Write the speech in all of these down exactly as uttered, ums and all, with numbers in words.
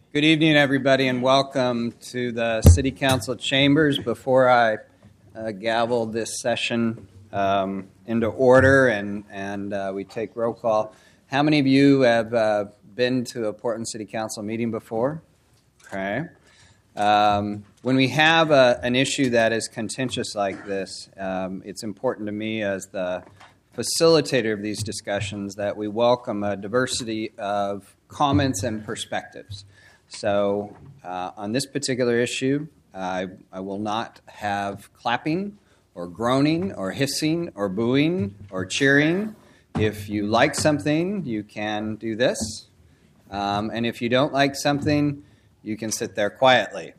Good evening, everybody, and welcome to the City Council chambers. Before I uh, gavel this session um, into order and, and uh, we take roll call, how many of you have uh, been to a Portland City Council meeting before? Okay. Um, when we have a, an issue that is contentious like this, um, it's important to me as the facilitator of these discussions that we welcome a diversity of comments and perspectives. So uh, on this particular issue, I, I will not have clapping or groaning or hissing or booing or cheering. If you like something, you can do this. Um, and if you don't like something, you can sit there quietly.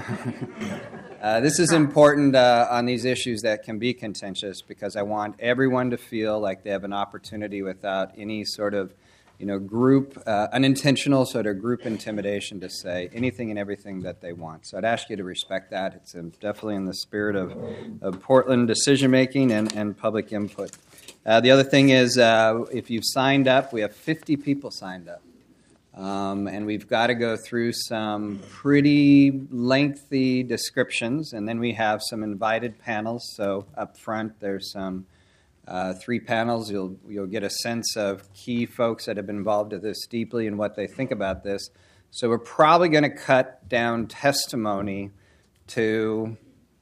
uh, this is important uh, on these issues that can be contentious because I want everyone to feel like they have an opportunity without any sort of you know, group, uh, unintentional sort of group intimidation to say anything and everything that they want. So I'd ask you to respect that. It's um, definitely in the spirit of, of Portland decision-making and, and public input. Uh, the other thing is uh, if you've signed up, we have fifty people signed up. Um, and we've got to go through some pretty lengthy descriptions, and then we have some invited panels. So up front, there's some Uh, three panels. You'll you'll get a sense of key folks that have been involved with this deeply and what they think about this. So we're probably going to cut down testimony to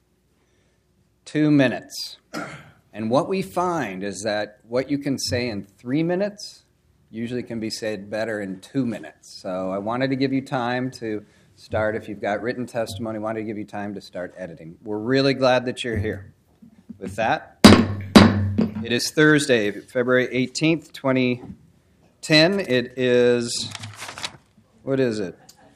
two minutes. And what we find is that what you can say in three minutes usually can be said better in two minutes. So I wanted to give you time to start. If you've got written testimony, I wanted to give you time to start editing. We're really glad that you're here. With that, it is Thursday, February eighteenth, twenty ten. It is, what is it?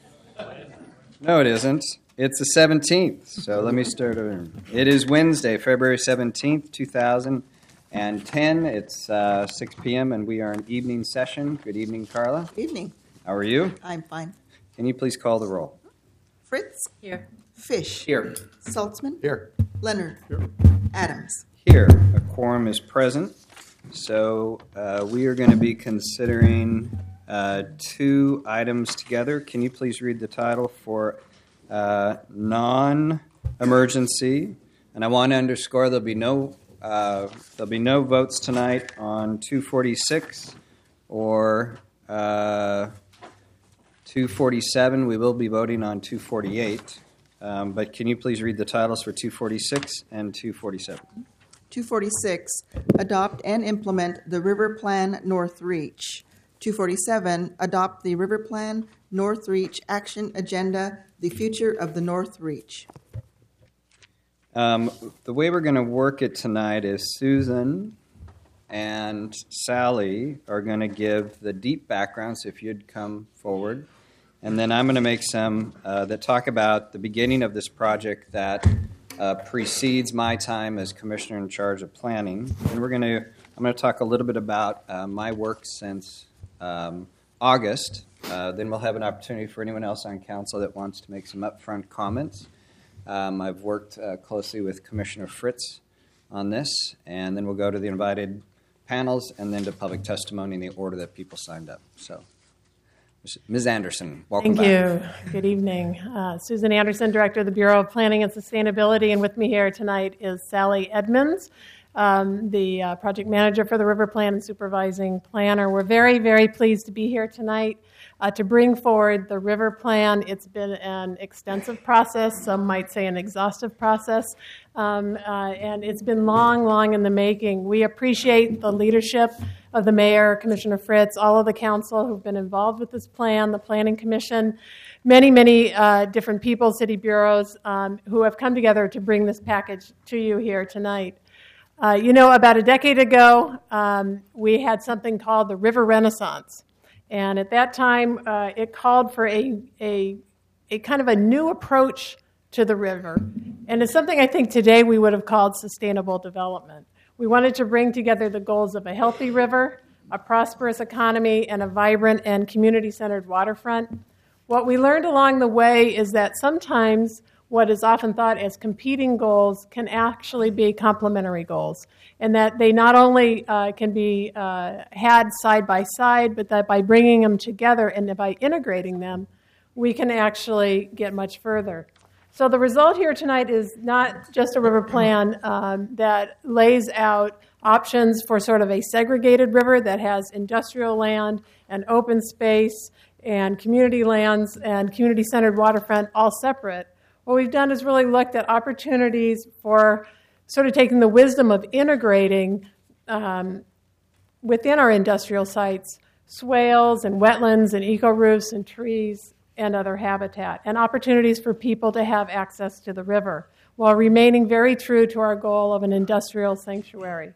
No, it isn't. It's the seventeenth. So let me start over. It is Wednesday, February seventeenth, two thousand ten. It's uh, six p.m. and we are in evening session. Good evening, Carla. Evening. How are you? I'm fine. Can you please call the roll? Fritz? Here. Fish? Here. Saltzman? Here. Leonard? Here. Adams? Here. A quorum is present. So uh, we are going to be considering uh, two items together. Can you please read the title for uh, non-emergency? And I want to underscore there'll be no uh, there'll be no votes tonight on two forty-six or uh, two forty-seven. We will be voting on two forty-eight. Um, but can you please read the titles for two forty-six and two forty-seven? two forty-six, adopt and implement the River Plan North Reach. two forty-seven, adopt the River Plan North Reach Action Agenda, the future of the North Reach. Um, the way we're going to work it tonight is Susan and Sally are going to give the deep background, so if you'd come forward. And then I'm going to make some uh, that talk about the beginning of this project that uh, precedes my time as commissioner in charge of planning. And we're going to, I'm going to talk a little bit about uh, my work since um, August. Uh, then we'll have an opportunity for anyone else on council that wants to make some upfront comments. Um, I've worked uh, closely with Commissioner Fritz on this, and then we'll go to the invited panels and then to public testimony in the order that people signed up. So. Miz Anderson, welcome Thank back. you. Good evening. Uh, Susan Anderson, Director of the Bureau of Planning and Sustainability, and with me here tonight is Sally Edmonds, um, the uh, project manager for the River Plan and supervising planner. We're very, very pleased to be here tonight uh, to bring forward the River Plan. It's been an extensive process, some might say an exhaustive process, um, uh, and it's been long, long in the making. We appreciate the leadership of the mayor, Commissioner Fritz, all of the council who've been involved with this plan, the Planning Commission, many, many uh, different people, city bureaus, um, who have come together to bring this package to you here tonight. Uh, you know, about a decade ago, um, we had something called the River Renaissance. And at that time, uh, it called for a, a, a kind of a new approach to the river. And it's something I think today we would have called sustainable development. We wanted to bring together the goals of a healthy river, a prosperous economy, and a vibrant and community-centered waterfront. What we learned along the way is that sometimes what is often thought as competing goals can actually be complementary goals, and that they not only uh, can be uh, had side by side, but that by bringing them together and by integrating them, we can actually get much further. So the result here tonight is not just a river plan um, that lays out options for sort of a segregated river that has industrial land and open space and community lands and community-centered waterfront all separate. What we've done is really looked at opportunities for sort of taking the wisdom of integrating um, within our industrial sites swales and wetlands and eco-roofs and trees and other habitat, and opportunities for people to have access to the river while remaining very true to our goal of an industrial sanctuary.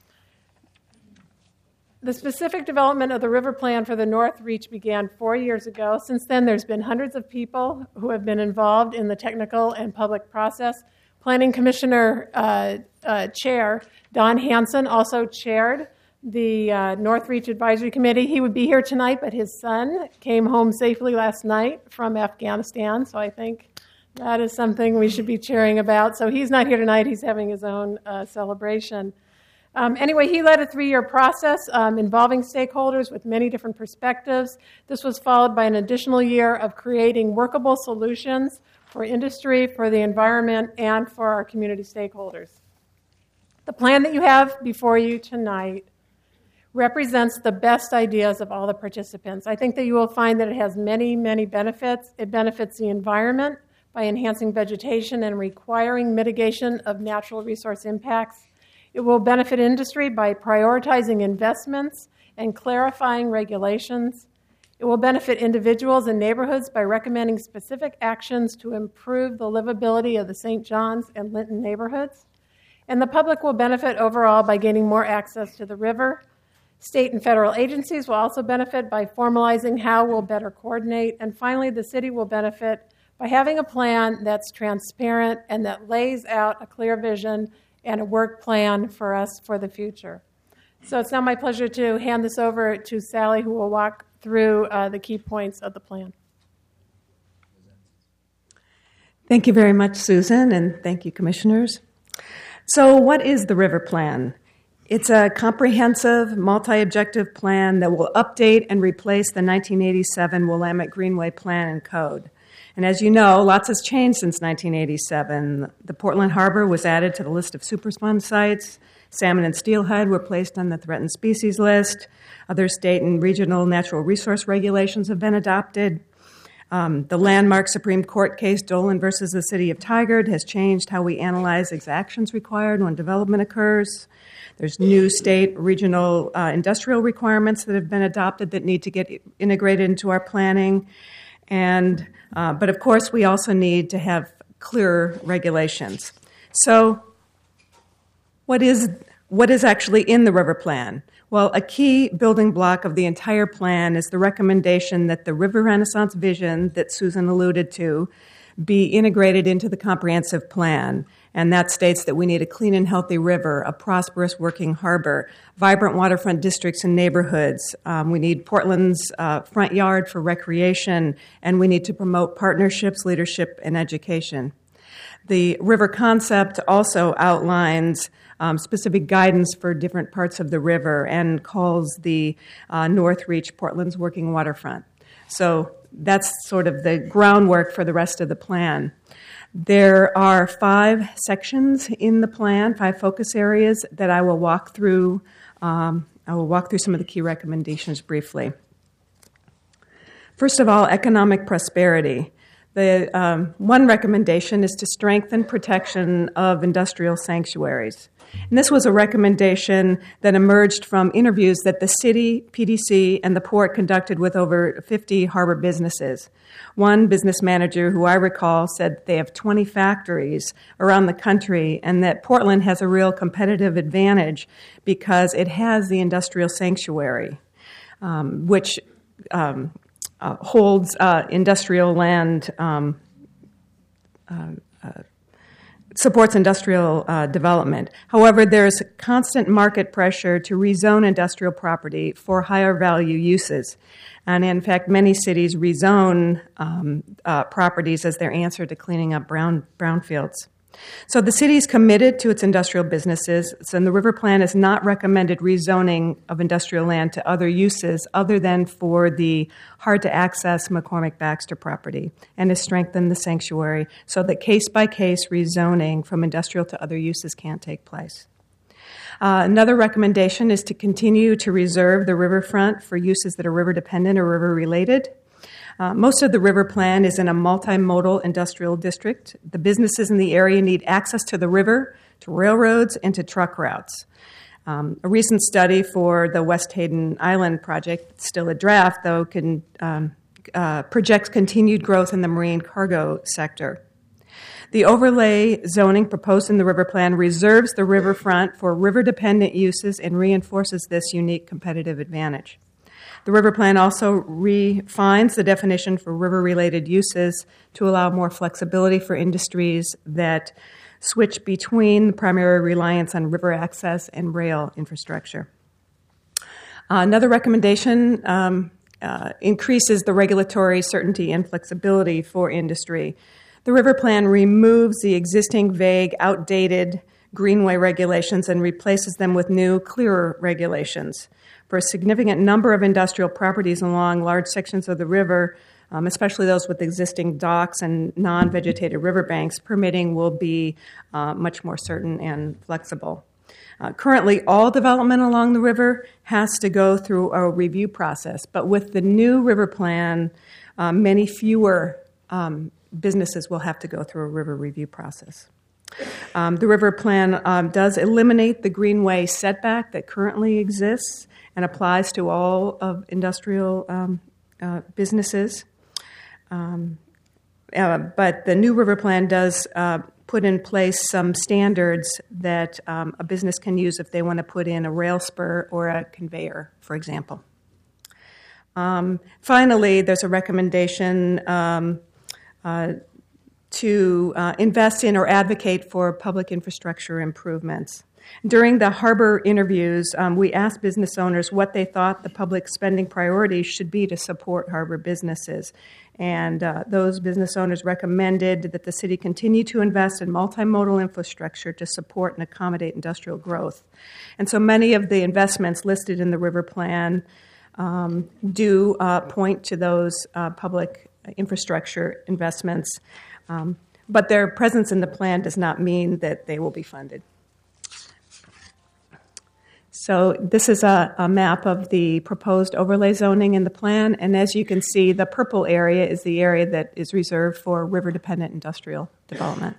The specific development of the river plan for the North Reach began four years ago. Since then, there's been hundreds of people who have been involved in the technical and public process. Planning Commissioner uh, uh, Chair Don Hansen also chaired the uh, North Reach Advisory Committee. He would be here tonight, but his son came home safely last night from Afghanistan, so I think that is something we should be cheering about. So he's not here tonight. He's having his own uh, celebration. Um, anyway, he led a three-year process um, involving stakeholders with many different perspectives. This was followed by an additional year of creating workable solutions for industry, for the environment, and for our community stakeholders. The plan that you have before you tonight represents the best ideas of all the participants. I think that you will find that it has many, many benefits. It benefits the environment by enhancing vegetation and requiring mitigation of natural resource impacts. It will benefit industry by prioritizing investments and clarifying regulations. It will benefit individuals and neighborhoods by recommending specific actions to improve the livability of the Saint John's and Linton neighborhoods. And the public will benefit overall by gaining more access to the river. State and federal agencies will also benefit by formalizing how we'll better coordinate. And finally, the city will benefit by having a plan that's transparent and that lays out a clear vision and a work plan for us for the future. So it's now my pleasure to hand this over to Sally, who will walk through uh, the key points of the plan. Thank you very much, Susan, and thank you, Commissioners. So what is the River Plan? It's a comprehensive, multi-objective plan that will update and replace the nineteen eighty-seven Willamette Greenway Plan and Code. And as you know, lots has changed since nineteen eighty-seven. The Portland Harbor was added to the list of Superfund sites. Salmon and steelhead were placed on the threatened species list. Other state and regional natural resource regulations have been adopted. Um, the landmark Supreme Court case, Dolan versus the City of Tigard, has changed how we analyze exactions required when development occurs. There's new state, regional uh, industrial requirements that have been adopted that need to get integrated into our planning. And, uh, but of course, we also need to have clearer regulations. So what is, what is actually in the River Plan? Well, a key building block of the entire plan is the recommendation that the River Renaissance vision that Susan alluded to be integrated into the comprehensive plan. And that states that we need a clean and healthy river, a prosperous working harbor, vibrant waterfront districts and neighborhoods. Um, we need Portland's uh, front yard for recreation, and we need to promote partnerships, leadership, and education. The river concept also outlines um, specific guidance for different parts of the river and calls the uh, North Reach Portland's working waterfront. So that's sort of the groundwork for the rest of the plan. There are five sections in the plan, five focus areas that I will walk through. Um, I will walk through some of the key recommendations briefly. First of all, economic prosperity. The um, one recommendation is to strengthen protection of industrial sanctuaries. And this was a recommendation that emerged from interviews that the city, P D C, and the port conducted with over fifty harbor businesses. One business manager, who I recall, said they have twenty factories around the country and that Portland has a real competitive advantage because it has the industrial sanctuary, um, which um, uh, holds uh, industrial land, um, uh, uh, supports industrial uh, development. However, there's constant market pressure to rezone industrial property for higher value uses. And in fact, many cities rezone um, uh, properties as their answer to cleaning up brown brownfields. So the city is committed to its industrial businesses, and the river plan has not recommended rezoning of industrial land to other uses other than for the hard-to-access McCormick-Baxter property, and has strengthened the sanctuary so that case-by-case rezoning from industrial to other uses can't take place. Uh, another recommendation is to continue to reserve the riverfront for uses that are river-dependent or river-related. Uh, most of the river plan is in a multimodal industrial district. The businesses in the area need access to the river, to railroads, and to truck routes. Um, a recent study for the West Hayden Island project, still a draft, though, can, um, uh, projects continued growth in the marine cargo sector. The overlay zoning proposed in the river plan reserves the riverfront for river-dependent uses and reinforces this unique competitive advantage. The river plan also refines the definition for river-related uses to allow more flexibility for industries that switch between the primary reliance on river access and rail infrastructure. Uh, another recommendation um, uh, increases the regulatory certainty and flexibility for industry. The river plan removes the existing vague, outdated greenway regulations and replaces them with new, clearer regulations. For a significant number of industrial properties along large sections of the river, um, especially those with existing docks and non-vegetated riverbanks, permitting will be uh, much more certain and flexible. Uh, currently, all development along the river has to go through a review process, but with the new river plan, uh, many fewer um, businesses will have to go through a river review process. Um, the river plan um, does eliminate the greenway setback that currently exists and applies to all of industrial um, uh, businesses. Um, uh, but the new river plan does uh, put in place some standards that um, a business can use if they want to put in a rail spur or a conveyor, for example. Um, finally, there's a recommendation um, uh, to uh, invest in or advocate for public infrastructure improvements. During the harbor interviews, um, we asked business owners what they thought the public spending priorities should be to support harbor businesses. And uh, those business owners recommended that the city continue to invest in multimodal infrastructure to support and accommodate industrial growth. And so many of the investments listed in the river plan um, do uh, point to those uh, public infrastructure investments. Um, but their presence in the plan does not mean that they will be funded. So this is a, a map of the proposed overlay zoning in the plan, and as you can see, the purple area is the area that is reserved for river-dependent industrial development.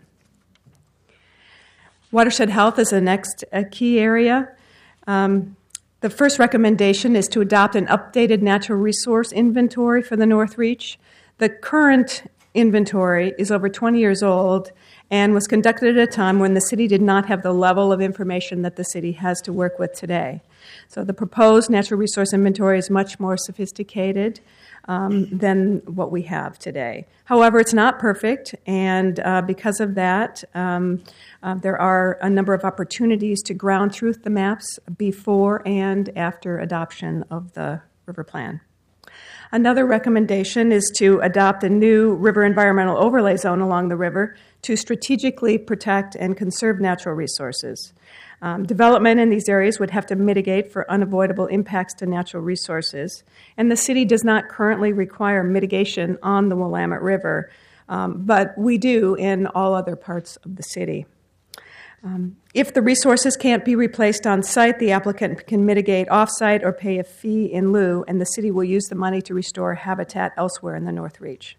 Watershed health is the next uh, key area. Um, the first recommendation is to adopt an updated natural resource inventory for the North Reach. The current inventory is over twenty years old and was conducted at a time when the city did not have the level of information that the city has to work with today. So the proposed natural resource inventory is much more sophisticated um, than what we have today. However, it's not perfect, and uh, because of that, um, uh, there are a number of opportunities to ground truth the maps before and after adoption of the river plan. Another recommendation is to adopt a new river environmental overlay zone along the river to strategically protect and conserve natural resources. Um, development in these areas would have to mitigate for unavoidable impacts to natural resources, and the city does not currently require mitigation on the Willamette River, um, but we do in all other parts of the city. Um, if the resources can't be replaced on site, the applicant can mitigate off-site or pay a fee in lieu, and the city will use the money to restore habitat elsewhere in the North Reach.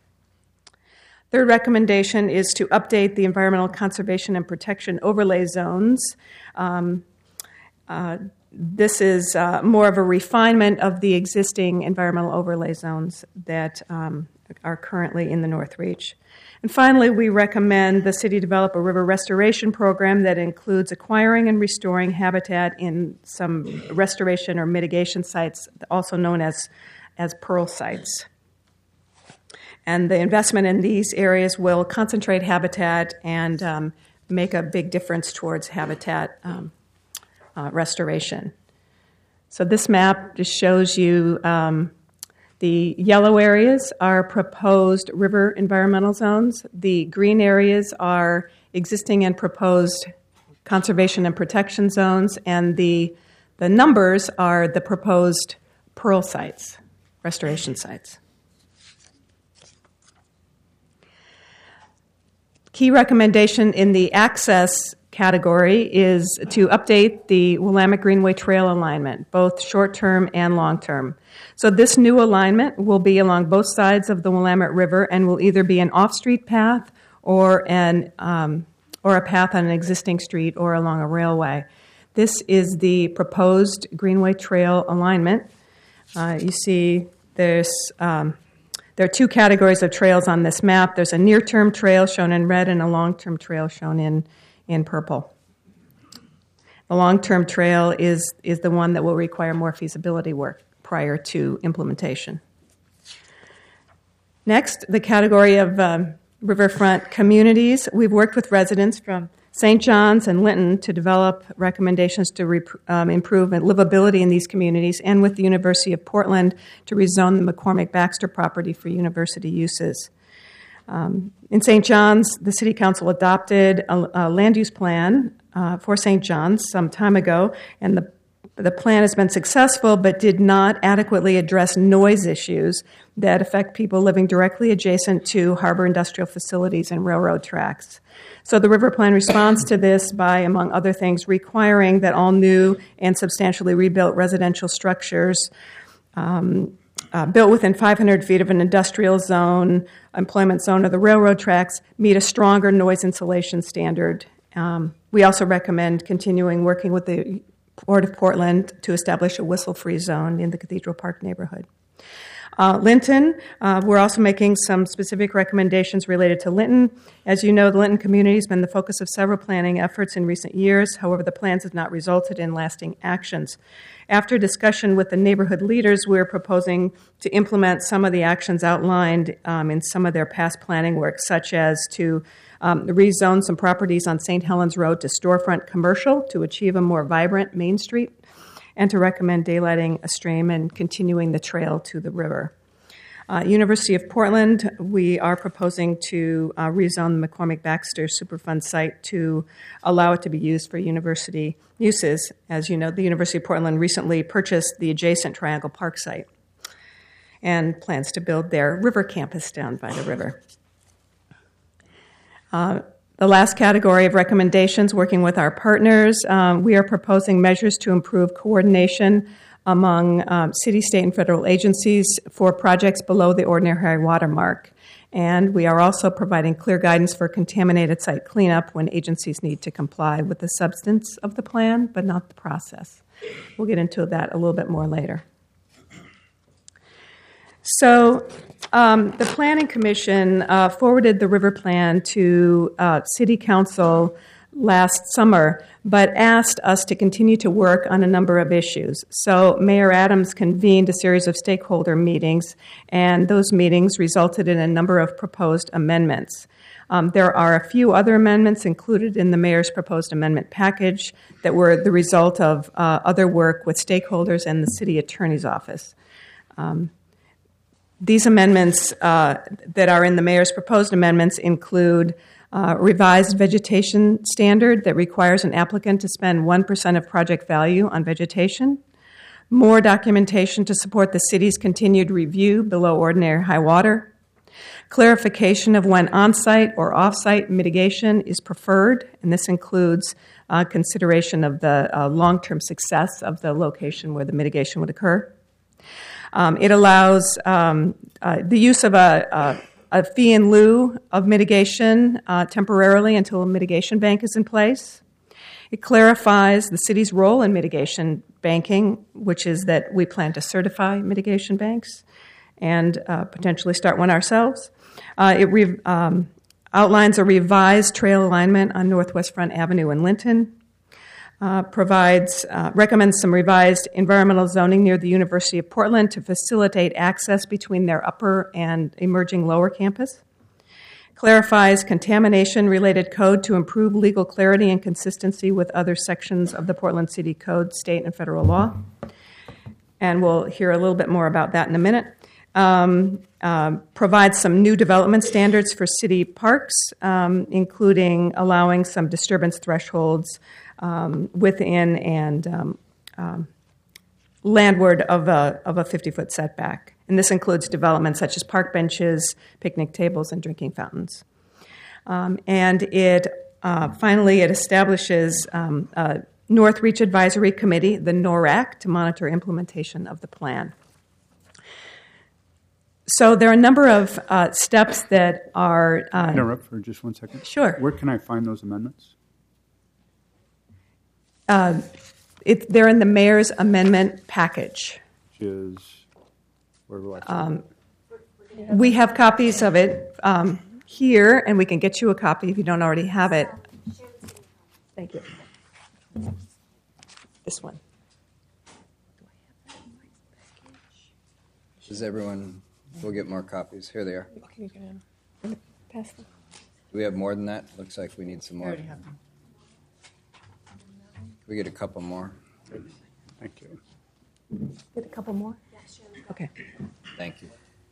Third recommendation is to update the environmental conservation and protection overlay zones. Um, uh, this is uh, more of a refinement of the existing environmental overlay zones that um, are currently in the North Reach. And finally, we recommend the city develop a river restoration program that includes acquiring and restoring habitat in some restoration or mitigation sites, also known as, as pearl sites. And the investment in these areas will concentrate habitat and um, make a big difference towards habitat um, uh, restoration. So this map just shows you um, the yellow areas are proposed river environmental zones. The green areas are existing and proposed conservation and protection zones, and the, the numbers are the proposed Pearl sites, restoration sites. Key recommendation in the access category is to update the Willamette Greenway Trail alignment, both short-term and long-term. So this new alignment will be along both sides of the Willamette River and will either be an off-street path or an um, or a path on an existing street or along a railway. This is the proposed Greenway Trail alignment. Uh, you see there's um, there are two categories of trails on this map. There's a near-term trail shown in red and a long-term trail shown in in purple. The long-term trail is, is the one that will require more feasibility work prior to implementation. Next, the category of um, riverfront communities. We've worked with residents from Saint John's and Linton to develop recommendations to rep- um, improve livability in these communities, and with the University of Portland to rezone the McCormick-Baxter property for university uses. Um, in Saint John's, the City Council adopted a, a land use plan uh, for Saint John's some time ago, and the, the plan has been successful but did not adequately address noise issues that affect people living directly adjacent to harbor industrial facilities and railroad tracks. So the river plan responds to this by, among other things, requiring that all new and substantially rebuilt residential structures um, Uh, built within five hundred feet of an industrial zone, employment zone, or the railroad tracks meet a stronger noise insulation standard. Um, we also recommend continuing working with the Port of Portland to establish a whistle-free zone in the Cathedral Park neighborhood. Uh, Linton, uh, we're also making some specific recommendations related to Linton. As you know, the Linton community has been the focus of several planning efforts in recent years. However, the plans have not resulted in lasting actions. After discussion with the neighborhood leaders, we're proposing to implement some of the actions outlined um, in some of their past planning work, such as to um, rezone some properties on Saint Helens Road to storefront commercial to achieve a more vibrant Main Street, and to recommend daylighting a stream and continuing the trail to the river. Uh, University of Portland, we are proposing to uh, rezone the McCormick-Baxter Superfund site to allow it to be used for university uses. As you know, the University of Portland recently purchased the adjacent Triangle Park site and plans to build their river campus down by the river. Uh, The last category of recommendations, working with our partners, um, we are proposing measures to improve coordination among um, city, state, and federal agencies for projects below the ordinary high water mark. And we are also providing clear guidance for contaminated site cleanup when agencies need to comply with the substance of the plan, but not the process. We'll get into that a little bit more later. So um, the Planning Commission uh, forwarded the river plan to uh, City Council last summer, but asked us to continue to work on a number of issues. So Mayor Adams convened a series of stakeholder meetings, and those meetings resulted in a number of proposed amendments. Um, there are a few other amendments included in the mayor's proposed amendment package that were the result of uh, other work with stakeholders and the city attorney's office. Um, These amendments uh, that are in the mayor's proposed amendments include uh, revised vegetation standard that requires an applicant to spend one percent of project value on vegetation, more documentation to support the city's continued review below ordinary high water, clarification of when on-site or off-site mitigation is preferred, and this includes uh, consideration of the uh, long-term success of the location where the mitigation would occur. Um, it allows um, uh, the use of a, a, a fee in lieu of mitigation uh, temporarily until a mitigation bank is in place. It clarifies the city's role in mitigation banking, which is that we plan to certify mitigation banks and uh, potentially start one ourselves. Uh, it re- um, outlines a revised trail alignment on Northwest Front Avenue in Linton. Uh, provides, uh, recommends some revised environmental zoning near the University of Portland to facilitate access between their upper and emerging lower campus. Clarifies contamination-related code to improve legal clarity and consistency with other sections of the Portland City Code, state and federal law. And we'll hear a little bit more about that in a minute. um, um, provides some new development standards for city parks, um, including allowing some disturbance thresholds um, within and um, um, landward of a of a fifty-foot setback. And this includes developments such as park benches, picnic tables, and drinking fountains. Um, and it uh, finally it establishes um, a North Reach Advisory Committee, the NORAC, to monitor implementation of the plan. So there are a number of uh, steps that are... Uh, Interrupt for just one second. Sure. Where can I find those amendments? Uh, it, they're in the mayor's amendment package. Which is, where do I Um, we have copies of it um, here, and we can get you a copy if you don't already have it. Thank you. This one. Does everyone, we'll get more copies. Here they are. Can you get in? Pass them. Do we have more than that? Looks like we need some more. Can we get a couple more? Thank you. Get a couple more? Okay. Thank you.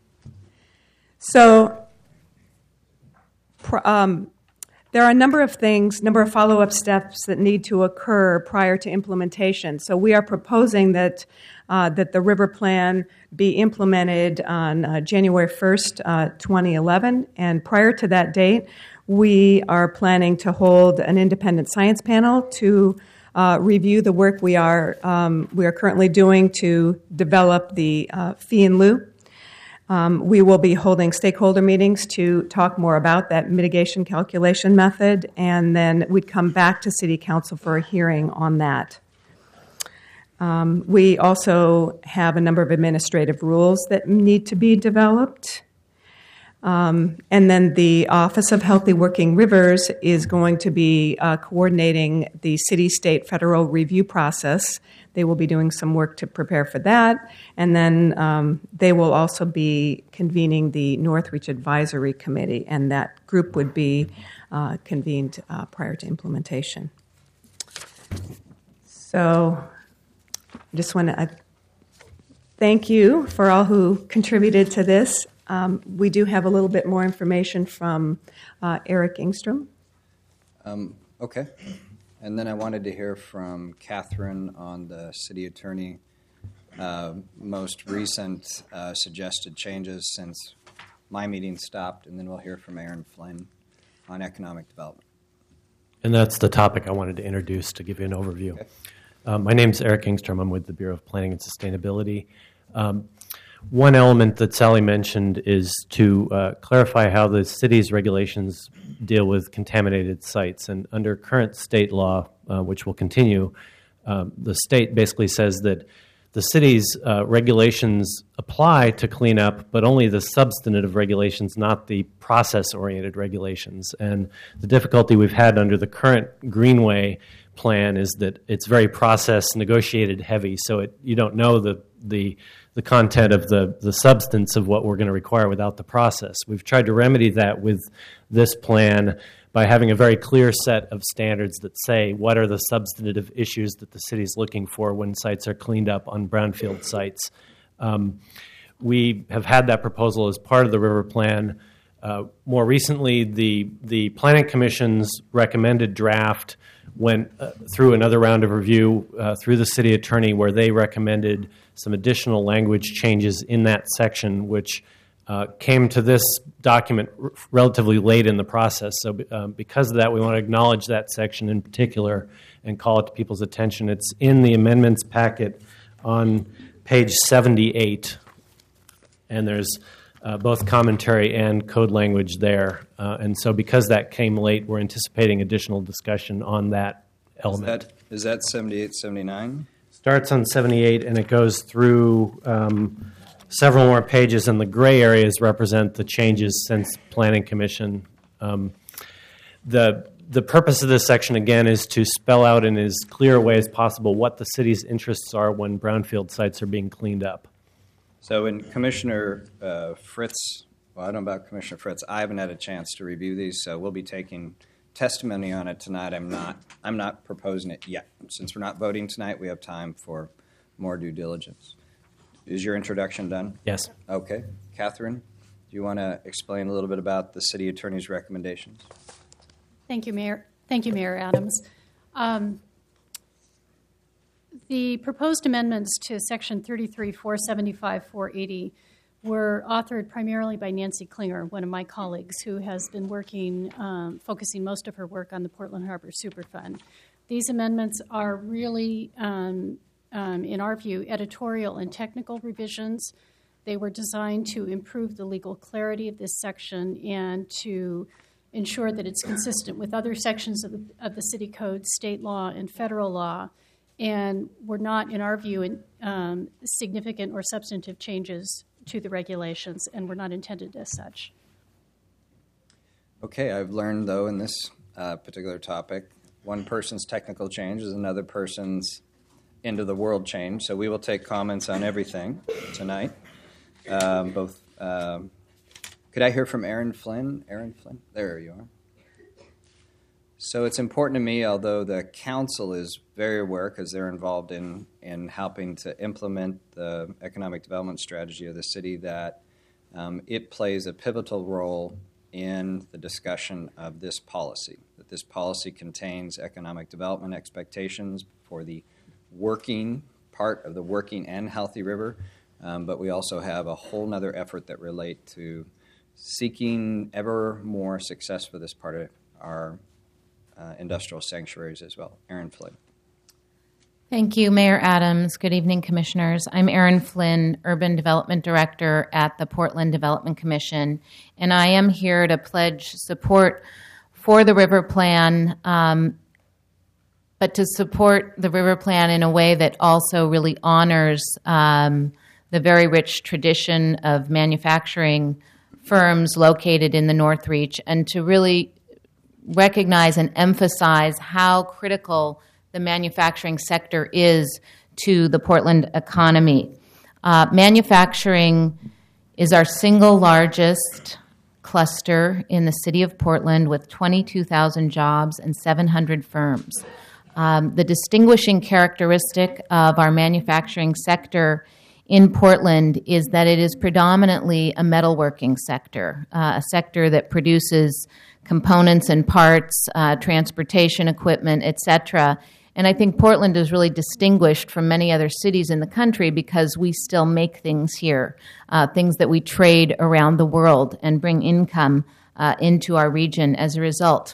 So, pr- um, there are a number of things, number of follow-up steps that need to occur prior to implementation. So we are proposing that uh, that the river plan be implemented on uh, January first, uh, twenty eleven, and prior to that date, we are planning to hold an independent science panel to uh, review the work we are um, we are currently doing to develop the uh, fee in lieu. Um, we will be holding stakeholder meetings to talk more about that mitigation calculation method, and then we'd come back to City Council for a hearing on that. Um, we also have a number of administrative rules that need to be developed. Um, and then the Office of Healthy Working Rivers is going to be uh, coordinating the city, state, federal review process. They will be doing some work to prepare for that. And then um, they will also be convening the North Reach Advisory Committee, and that group would be uh, convened uh, prior to implementation. So I just want to uh, thank you for all who contributed to this. Um, we do have a little bit more information from uh, Eric Engstrom. Um, okay. And then I wanted to hear from Catherine on the city attorney uh, most recent uh, suggested changes since my meeting stopped, and then we'll hear from Aaron Flynn on economic development. And that's the topic I wanted to introduce to give you an overview. Okay. Um, my name is Eric Engstrom. I'm with the Bureau of Planning and Sustainability. Um, One element that Sally mentioned is to uh, clarify how the city's regulations deal with contaminated sites. And under current state law, uh, which will continue, um, the state basically says that the city's uh, regulations apply to clean up, but only the substantive regulations, not the process-oriented regulations. And the difficulty we've had under the current Greenway plan is that it's very process negotiated heavy, so it, you don't know the the the content of the, the substance of what we're going to require without the process. We've tried to remedy that with this plan by having a very clear set of standards that say what are the substantive issues that the city's looking for when sites are cleaned up on brownfield sites. Um, we have had that proposal as part of the river plan. Uh, more recently, the, the Planning Commission's recommended draft went uh, through another round of review uh, through the city attorney, where they recommended some additional language changes in that section, which uh, came to this document r- relatively late in the process. So um, because of that, we want to acknowledge that section in particular and call it to people's attention. It's in the amendments packet on page seventy-eight, and there's uh, both commentary and code language there. Uh, and so because that came late, we're anticipating additional discussion on that element. Is that, is that seventy-eight, seventy-nine? Starts on seventy-eight, and it goes through um, several more pages, and the gray areas represent the changes since Planning Commission. Um, the the purpose of this section, again, is to spell out in as clear a way as possible what the city's interests are when brownfield sites are being cleaned up. So when Commissioner uh, Fritz, well, I don't know about Commissioner Fritz, I haven't had a chance to review these, so we'll be taking testimony on it tonight. I'm not I'm not proposing it yet. Since we're not voting tonight, we have time for more due diligence. Is your introduction done? Yes. Okay. Catherine, do you want to explain a little bit about the city attorney's recommendations? Thank you, Mayor. Thank you, Mayor Adams. Um, the proposed amendments to Section thirty-three, four seventy-five, four eighty were authored primarily by Nancy Klinger, one of my colleagues, who has been working, um, focusing most of her work on the Portland Harbor Superfund. These amendments are really, um, um, in our view, editorial and technical revisions. They were designed to improve the legal clarity of this section and to ensure that it's consistent with other sections of the, of the city code, state law, and federal law, and were not, in our view, in, um, significant or substantive changes to the regulations, and were not intended as such. Okay, I've learned, though, in this uh, particular topic, one person's technical change is another person's end of the world change, so we will take comments on everything tonight. Um, both. Um, could I hear from Aaron Flynn? Aaron Flynn? There you are. So it's important to me, although the council is very aware because they're involved in, in helping to implement the economic development strategy of the city, that um, it plays a pivotal role in the discussion of this policy, that this policy contains economic development expectations for the working part of the working and healthy river, um, but we also have a whole nother effort that relate to seeking ever more success for this part of our Uh, industrial sanctuaries as well. Erin Flynn. Thank you, Mayor Adams. Good evening, Commissioners. I'm Erin Flynn, Urban Development Director at the Portland Development Commission, and I am here to pledge support for the River Plan, um, but to support the River Plan in a way that also really honors um, the very rich tradition of manufacturing firms located in the North Reach, and to really recognize and emphasize how critical the manufacturing sector is to the Portland economy. Uh, manufacturing is our single largest cluster in the city of Portland, with twenty-two thousand jobs and seven hundred firms. Um, the distinguishing characteristic of our manufacturing sector in Portland is that it is predominantly a metalworking sector, uh, a sector that produces components and parts, uh, transportation equipment, et cetera. And I think Portland is really distinguished from many other cities in the country because we still make things here, uh, things that we trade around the world and bring income uh, into our region as a result.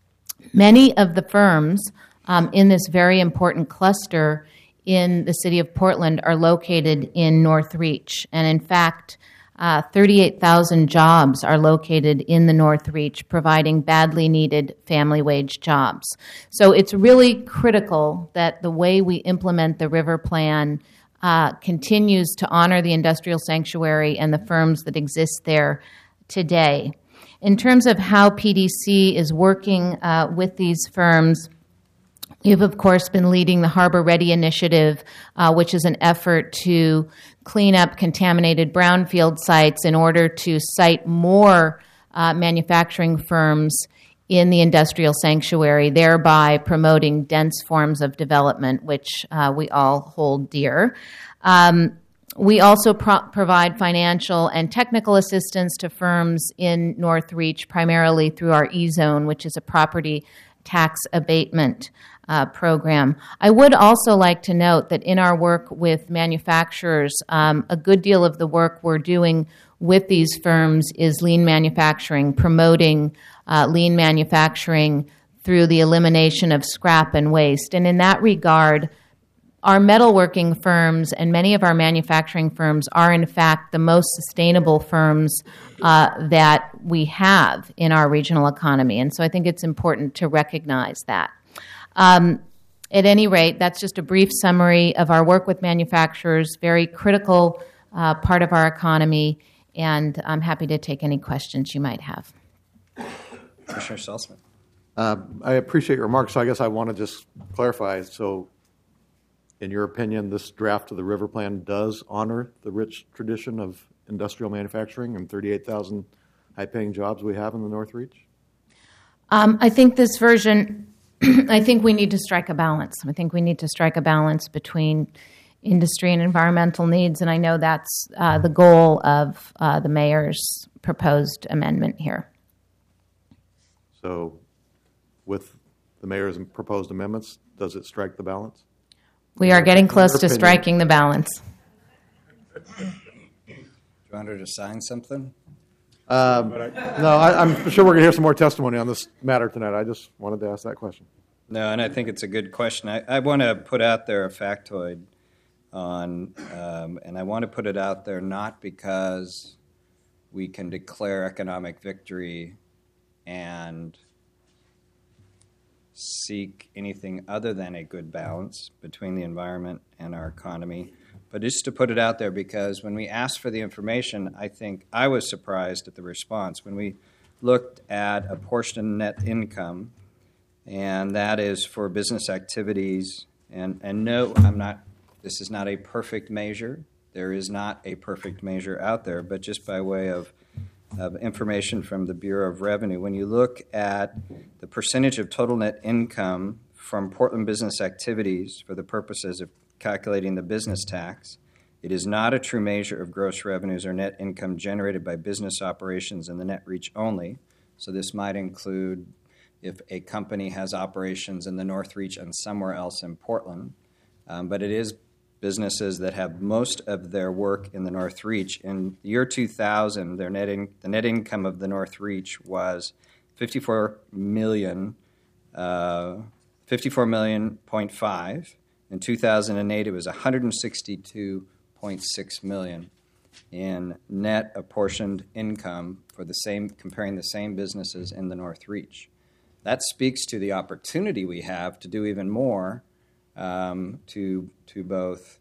Many of the firms um, in this very important cluster in the city of Portland are located in North Reach. And in fact, Uh, thirty-eight thousand jobs are located in the North Reach, providing badly needed family wage jobs. So it's really critical that the way we implement the River Plan uh, continues to honor the industrial sanctuary and the firms that exist there today. In terms of how P D C is working uh, with these firms, we've, of course, been leading the Harbor Ready Initiative, uh, which is an effort to clean up contaminated brownfield sites in order to site more uh, manufacturing firms in the industrial sanctuary, thereby promoting dense forms of development, which uh, we all hold dear. Um, we also pro- provide financial and technical assistance to firms in North Reach, primarily through our E-Zone, which is a property tax abatement Uh, program. I would also like to note that in our work with manufacturers, um, a good deal of the work we're doing with these firms is lean manufacturing, promoting uh, lean manufacturing through the elimination of scrap and waste. And in that regard, our metalworking firms and many of our manufacturing firms are, in fact, the most sustainable firms uh, that we have in our regional economy. And so I think it's important to recognize that. Um, at any rate, that's just a brief summary of our work with manufacturers, very critical uh, part of our economy, and I'm happy to take any questions you might have. Commissioner Salzman. Uh, I appreciate your remarks, so I guess I want to just clarify. So, in your opinion, this draft of the River Plan does honor the rich tradition of industrial manufacturing and thirty-eight thousand high-paying jobs we have in the North Reach? Um, I think this version... I think we need to strike a balance. I think we need to strike a balance between industry and environmental needs, and I know that's uh, the goal of uh, the mayor's proposed amendment here. So with the mayor's proposed amendments, does it strike the balance? We are getting close to opinion- striking the balance. Do you want her to sign something? Um, no, I, I'm sure we're going to hear some more testimony on this matter tonight. I just wanted to ask that question. No, and I think it's a good question. I, I want to put out there a factoid on, um, and I want to put it out there not because we can declare economic victory and seek anything other than a good balance between the environment and our economy, but just to put it out there because when we asked for the information, I think I was surprised at the response. When we looked at apportioned net income, and that is for business activities, and, and no, I'm not, this is not a perfect measure. There is not a perfect measure out there, but just by way of of information from the Bureau of Revenue. When you look at the percentage of total net income from Portland business activities for the purposes of calculating the business tax, it is not a true measure of gross revenues or net income generated by business operations in the net reach only. So this might include if a company has operations in the North Reach and somewhere else in Portland, um, but it is businesses that have most of their work in the North Reach. In the year two thousand, their net in, the net income of the North Reach was fifty-four million, uh, fifty-four million point five. In two thousand eight, it was one hundred sixty-two point six million in net apportioned income for the same, comparing the same businesses in the North Reach. That speaks to the opportunity we have to do even more. Um, to to both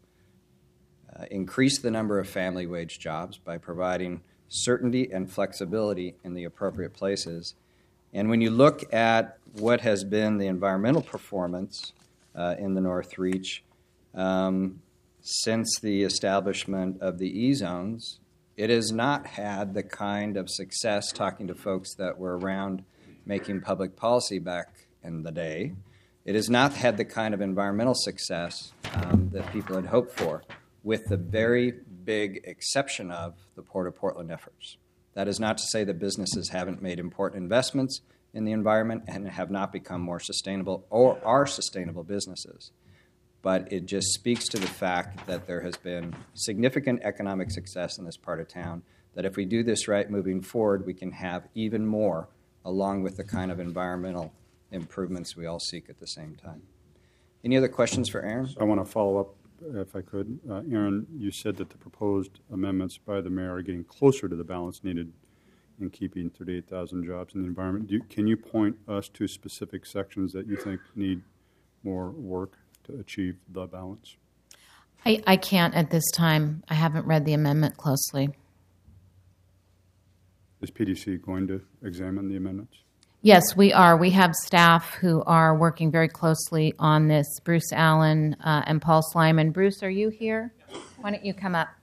uh, increase the number of family wage jobs by providing certainty and flexibility in the appropriate places. And when you look at what has been the environmental performance uh, in the North Reach um, since the establishment of the E-zones, it has not had the kind of success, talking to folks that were around making public policy back in the day. It has not had the kind of environmental success um, that people had hoped for, with the very big exception of the Port of Portland efforts. That is not to say that businesses haven't made important investments in the environment and have not become more sustainable or are sustainable businesses. But it just speaks to the fact that there has been significant economic success in this part of town, that if we do this right moving forward, we can have even more, along with the kind of environmental improvements we all seek at the same time. Any other questions for Aaron? So I want to follow up, if I could. Uh, Aaron, you said that the proposed amendments by the mayor are getting closer to the balance needed in keeping thirty-eight thousand jobs in the environment. Do you, can you point us to specific sections that you think need more work to achieve the balance? I, I can't at this time. I haven't read the amendment closely. Is P D C going to examine the amendments? Yes, we are. We have staff who are working very closely on this, Bruce Allen uh, and Paul Slyman. Bruce, are you here? Why don't you come up?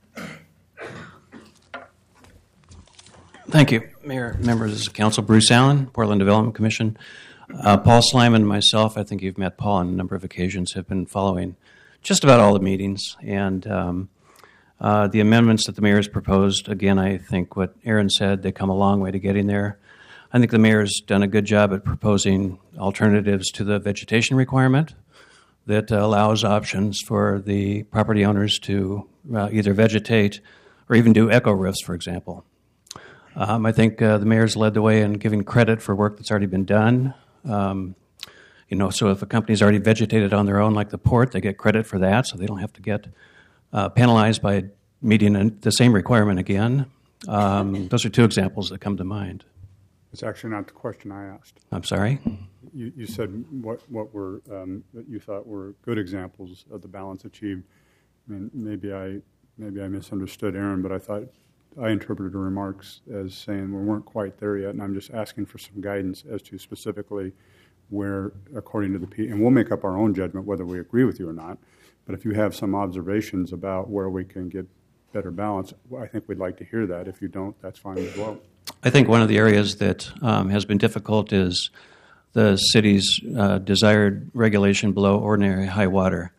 Thank you, Mayor, members of Council. Bruce Allen, Portland Development Commission. Uh, Paul Slyman and myself, I think you've met Paul on a number of occasions, have been following just about all the meetings. And um, uh, the amendments that the mayor has proposed, again, I think what Aaron said, they come a long way to getting there. I think the mayor's done a good job at proposing alternatives to the vegetation requirement that uh, allows options for the property owners to uh, either vegetate or even do eco roofs, for example. Um, I think uh, the mayor's led the way in giving credit for work that's already been done. Um, you know, so if a company's already vegetated on their own, like the port, they get credit for that, so they don't have to get uh, penalized by meeting the same requirement again. Um, those are two examples that come to mind. It's actually not the question I asked. I'm sorry? You, you said what, what were, um, that you thought were good examples of the balance achieved. I mean, maybe I, maybe I misunderstood Aaron, but I thought I interpreted her remarks as saying we weren't quite there yet, and I'm just asking for some guidance as to specifically where, according to the P, and we'll make up our own judgment whether we agree with you or not, but if you have some observations about where we can get better balance, I think we'd like to hear that. If you don't, that's fine as well. I think one of the areas that um, has been difficult is the city's uh, desired regulation below ordinary high water.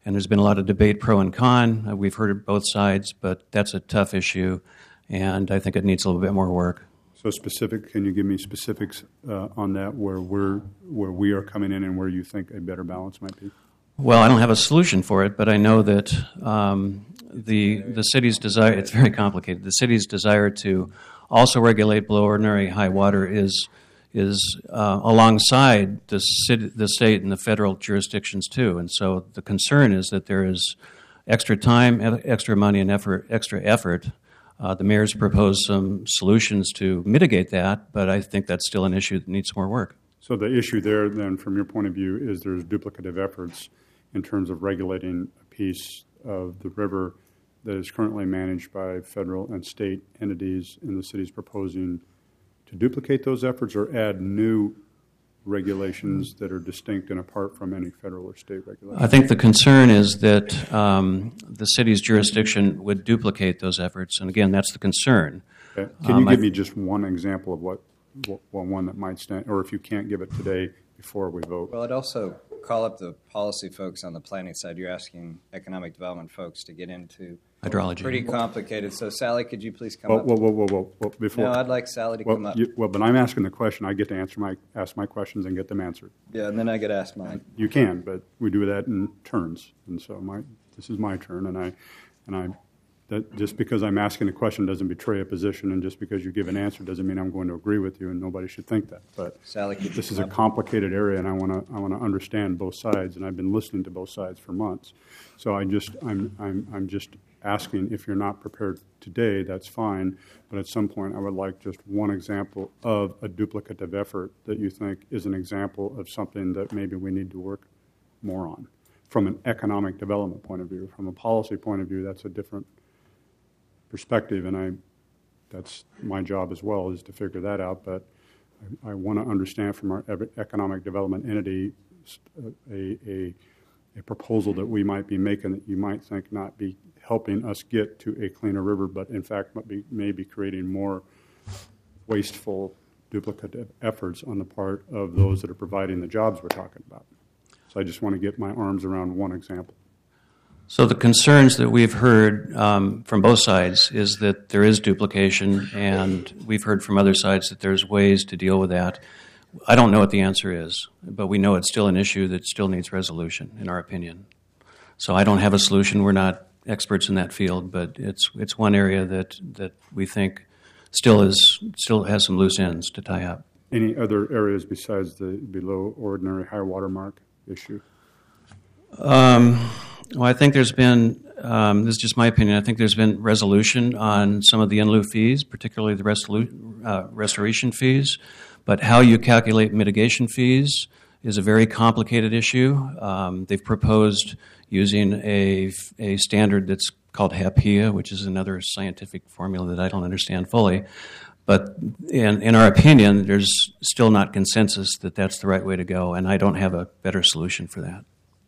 and there's been a lot of debate pro and con. Uh, we've heard both sides, but that's a tough issue, and I think it needs a little bit more work. So specific, can you give me specifics uh, on that, where we're where we are coming in and where you think a better balance might be? Well, I don't have a solution for it, but I know that um, the the city's desire, it's very complicated, the city's desire to also regulate below ordinary high water is is uh, alongside the city, the state and the federal jurisdictions too. And so the concern is that there is extra time, extra money, and effort, extra effort. Uh, the mayor's proposed some solutions to mitigate that, but I think that's still an issue that needs more work. So the issue there, then, from your point of view, is there's duplicative efforts in terms of regulating a piece of the river that is currently managed by federal and state entities, and the city's proposing to duplicate those efforts or add new regulations that are distinct and apart from any federal or state regulations? I think the concern is that um, the city's jurisdiction would duplicate those efforts, and again, that's the concern. Okay. Can you um, give I, me just one example of what, what one that might stand, or if you can't give it today before we vote? Well, I'd also call up the policy folks on the planning side. You're asking economic development folks to get into hydrology. Pretty complicated. So, Sally, could you please come whoa, up? Whoa, whoa, whoa, whoa, whoa! Before no, I'd like Sally to well, come up. You, well, but I'm asking the question. I get to answer my ask my questions and get them answered. Yeah, and then I get asked mine. You can, but we do that in turns. And so my this is my turn, and I and I that just because I'm asking a question doesn't betray a position, and just because you give an answer doesn't mean I'm going to agree with you. And nobody should think that. But Sally, could you this is come a up? complicated area, and I want to I want to understand both sides, and I've been listening to both sides for months. So I just I'm I'm I'm just asking, if you're not prepared today, that's fine, but at some point I would like just one example of a duplicative effort that you think is an example of something that maybe we need to work more on from an economic development point of view. From a policy point of view, that's a different perspective, and I that's my job as well, is to figure that out, but I, I want to understand from our economic development entity a, a a proposal that we might be making that you might think not be helping us get to a cleaner river, but in fact might be, may be creating more wasteful, duplicative efforts on the part of those that are providing the jobs we're talking about. So I just want to get my arms around one example. So the concerns that we've heard um, from both sides is that there is duplication, and we've heard from other sides that there's ways to deal with that. I don't know what the answer is, but we know it's still an issue that still needs resolution, in our opinion. So I don't have a solution. We're not experts in that field, but it's it's one area that, that we think still is still has some loose ends to tie up. Any other areas besides the below ordinary high water mark issue? Um, well, I think there's been, um, this is just my opinion, I think there's been resolution on some of the in lieu fees, particularly the resolu- uh, restoration fees. But how you calculate mitigation fees is a very complicated issue. Um, they've proposed using a, a standard that's called HAPIA, which is another scientific formula that I don't understand fully. But in, in our opinion, there's still not consensus that that's the right way to go, and I don't have a better solution for that.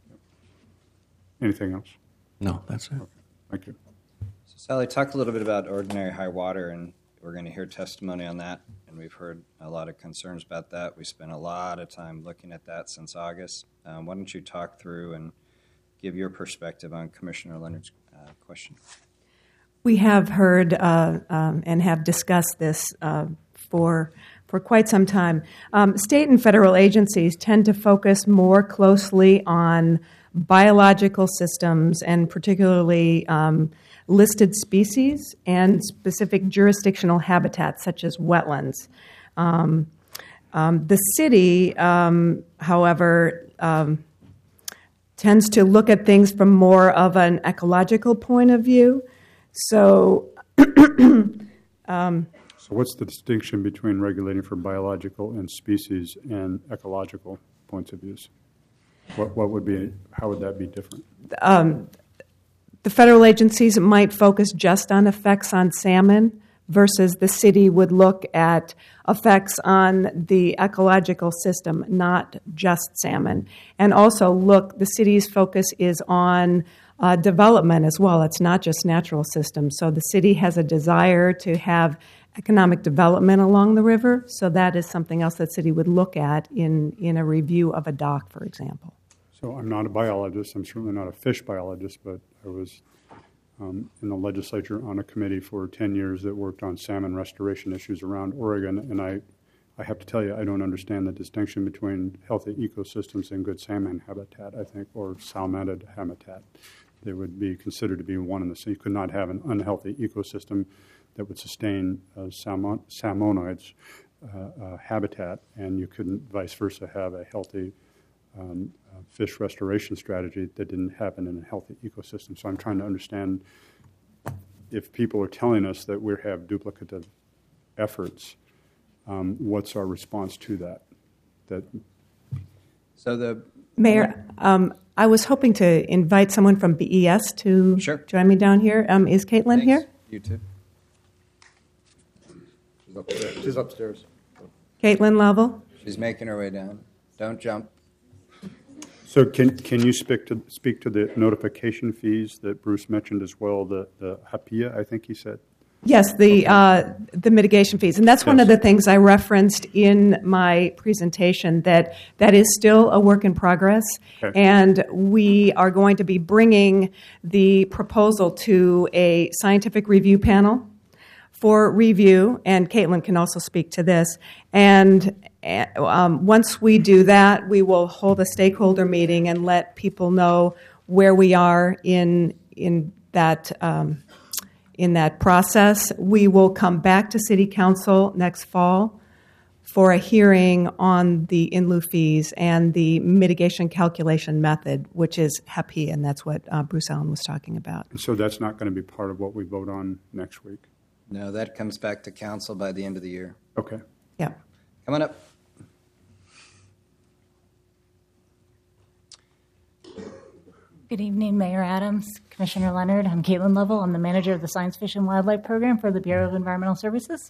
Anything else? No, that's it. Okay. Thank you. So, Sally, talk a little bit about ordinary high water, and we're going to hear testimony on that, and we've heard a lot of concerns about that. We spent a lot of time looking at that since August. Um, why don't you talk through and give your perspective on Commissioner Leonard's uh, question? We have heard uh, um, and have discussed this uh, for for quite some time. Um, state and federal agencies tend to focus more closely on biological systems and particularly um, listed species and specific jurisdictional habitats such as wetlands. Um, um, the city, um, however, um, tends to look at things from more of an ecological point of view. So, um, so what's the distinction between regulating for biological and species and ecological points of views? What, what would be, how would that be different? Um, the federal agencies might focus just on effects on salmon, versus the city would look at effects on the ecological system, not just salmon. And also look, the city's focus is on uh, development as well. It's not just natural systems. So the city has a desire to have economic development along the river, so that is something else that city would look at in, in a review of a dock, for example. So I'm not a biologist. I'm certainly not a fish biologist, but I was um, in the legislature on a committee for ten years that worked on salmon restoration issues around Oregon, and I, I have to tell you, I don't understand the distinction between healthy ecosystems and good salmon habitat, I think, or salmonid habitat. They would be considered to be one and the same. You could not have an unhealthy ecosystem that would sustain uh, salmon, salmonids uh, uh, habitat, and you couldn't vice versa have a healthy um, uh, fish restoration strategy that didn't happen in a healthy ecosystem. So I'm trying to understand if people are telling us that we have duplicative efforts, um, what's our response to that? That So the Mayor, um, I was hoping to invite someone from B E S to Sure. join me down here. Um, is Caitlin Thanks. here? You too. She's upstairs. She's upstairs. Caitlin Lovell? She's making her way down. Don't jump. So can can you speak to speak to the notification fees that Bruce mentioned as well? The the H A P I A, I think he said. Yes, the uh, the mitigation fees, and that's one Yes. of the things I referenced in my presentation. That that is still a work in progress, Okay. and we are going to be bringing the proposal to a scientific review panel for review. And Caitlin can also speak to this. And uh, um, once we do that, we will hold a stakeholder meeting and let people know where we are in in that. Um, In that process. We will come back to City Council next fall for a hearing on the in lieu fees and the mitigation calculation method, which is H A P I A, and that's what uh, Bruce Allen was talking about. And so that's not going to be part of what we vote on next week. No, that comes back to council by the end of the year. Okay. Yeah. Come on up. Good evening, Mayor Adams, Commissioner Leonard. I'm Caitlin Lovell. I'm the manager of the Science, Fish, and Wildlife Program for the Bureau of Environmental Services.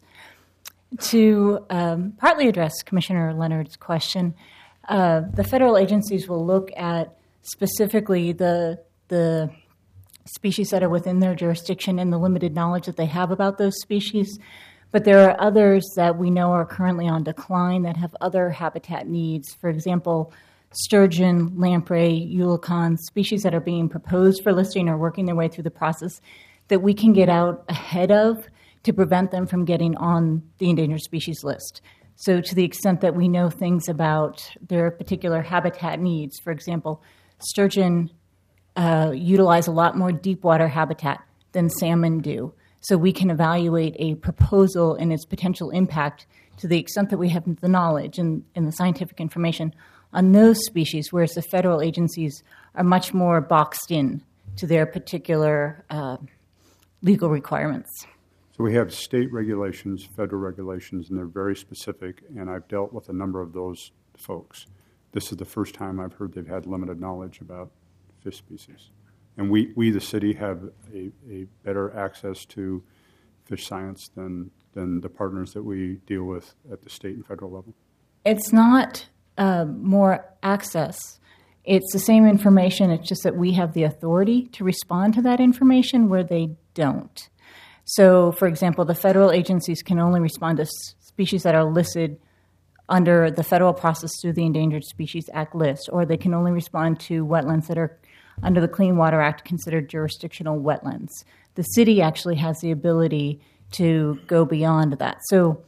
To um, partly address Commissioner Leonard's question, uh, the federal agencies will look at specifically the the species that are within their jurisdiction and the limited knowledge that they have about those species. But there are others that we know are currently on decline that have other habitat needs. For example, sturgeon, lamprey, eulachon, species that are being proposed for listing or working their way through the process that we can get out ahead of to prevent them from getting on the endangered species list. So to the extent that we know things about their particular habitat needs, for example, sturgeon uh, utilize a lot more deep water habitat than salmon do. So we can evaluate a proposal and its potential impact to the extent that we have the knowledge and, and the scientific information on those species, whereas the federal agencies are much more boxed in to their particular uh, legal requirements. So we have state regulations, federal regulations, and they're very specific, and I've dealt with a number of those folks. This is the first time I've heard they've had limited knowledge about fish species. And we, we the city, have a, a better access to fish science than, than the partners that we deal with at the state and federal level. It's not uh, more access. It's the same information. It's just that we have the authority to respond to that information where they don't. So, for example, the federal agencies can only respond to s- species that are listed under the federal process through the Endangered Species Act list, or they can only respond to wetlands that are under the Clean Water Act considered jurisdictional wetlands. The city actually has the ability to go beyond that. So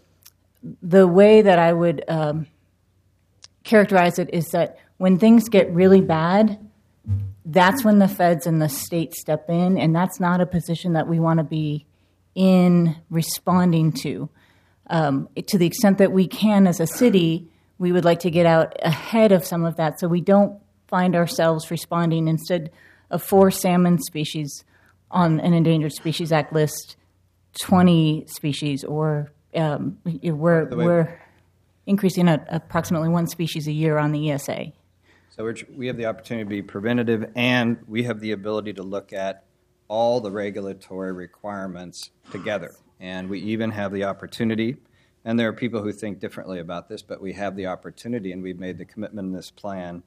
the way that I would um, characterize it is that when things get really bad, that's when the feds and the state step in, and that's not a position that we want to be in responding to. Um, to the extent that we can as a city, we would like to get out ahead of some of that so we don't find ourselves responding instead of four salmon species on an Endangered Species Act list, twenty species, or um, we're, we're increasing at approximately one species a year on the E S A. So we're, we have the opportunity to be preventative, and we have the ability to look at all the regulatory requirements together. And we even have the opportunity, and there are people who think differently about this, but we have the opportunity, and we've made the commitment in this plan